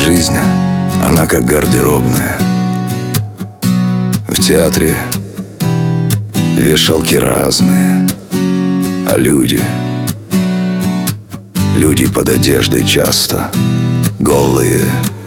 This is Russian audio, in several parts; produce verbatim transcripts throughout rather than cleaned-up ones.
Жизнь, она как гардеробная. В театре вешалки разные, а люди, люди под одеждой часто голые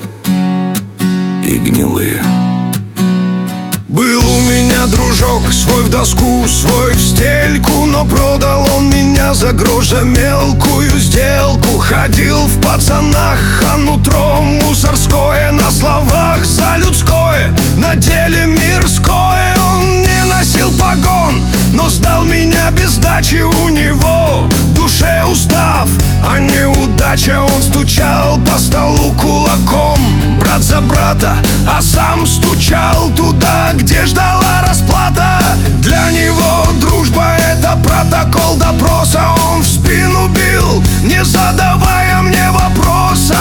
и гнилые. Был у меня дружок, свой в доску, свой в стельку, но продал он меня за грош, за мелкую сделку. Ходил в пацанах, а нутром мусорское, на словах за людское, на деле мирское. Он не носил погон, но сдал меня без сдачи. У него в душе устав, а неудача. Он стучал по столу кулаком, брат за брата, а сам стучал туда, где ждала расплата. Для него дружба — это протокол допроса. Он в спину бил, не задавая мне вопроса.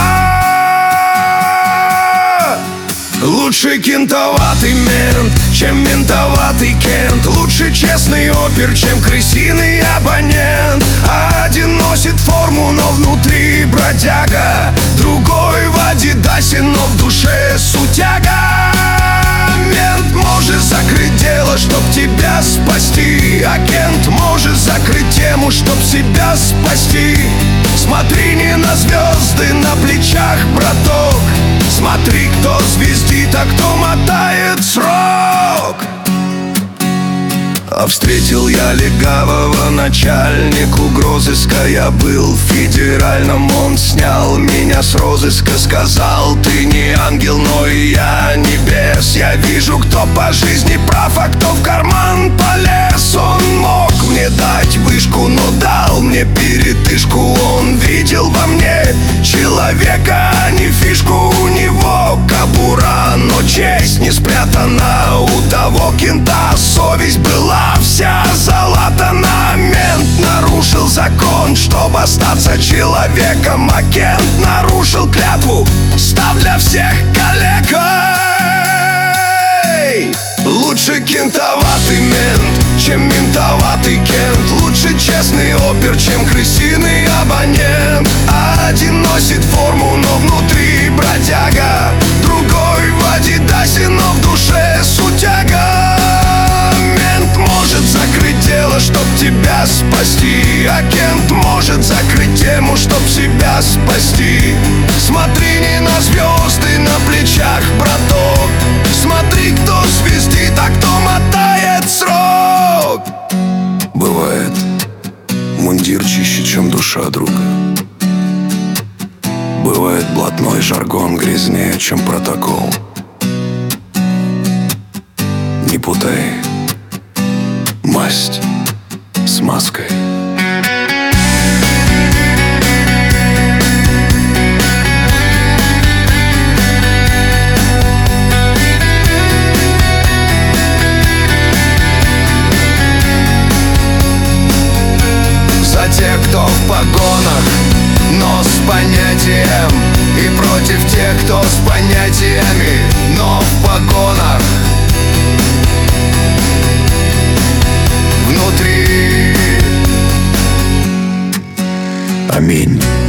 Лучше кентоватый мент, чем ментоватый Кент. Лучше честный опер, чем крысиный абонент. Один носит форму, но внутри бродяга, другой в адидасе, но в душе сутяга. Мент может закрыть дело, чтоб тебя спасти, а Кент может закрыть тему, чтоб себя спасти. Смотри не на звезды на плечах, браток, смотри, кто звездит, а кто мотает срок. А встретил я легавого, начальник угрозыска. Я был в федеральном, он снял меня с розыска. Сказал: ты не ангел, но и я не бес. Я вижу, кто по жизни прав, а кто в карман полез. Он мог мне дать вышку, но дал мне передышку. Он видел во мне человека, а не фишку. У него кобура, но честь не спрятана. У того кента совесть была вся залатана. Мент нарушил закон, чтобы остаться человеком, а Кент нарушил клятву, став для всех калекой. Лучше кентоватый мент, чем ментоватый Кент. Лучше честный опер, чем крысиный абонент. Один носит форму, но внутри бродяга, другой в адидасе, но в душе сутяга. Мент может закрыть дело, чтоб тебя спасти, а Кент может закрыть тему, чтоб себя спасти. Смотри не на звезды на плечах, браток, смотри, кто звездит, а кто мотает срок. Бывает, мундир чище, чем душа друга. Бывает, блатной жаргон грязнее, чем протокол. Не путай масть с маской. За тех, кто в погонах, но с понятием, и против тех, кто с понятиями, но в погонах. Внутри. Аминь.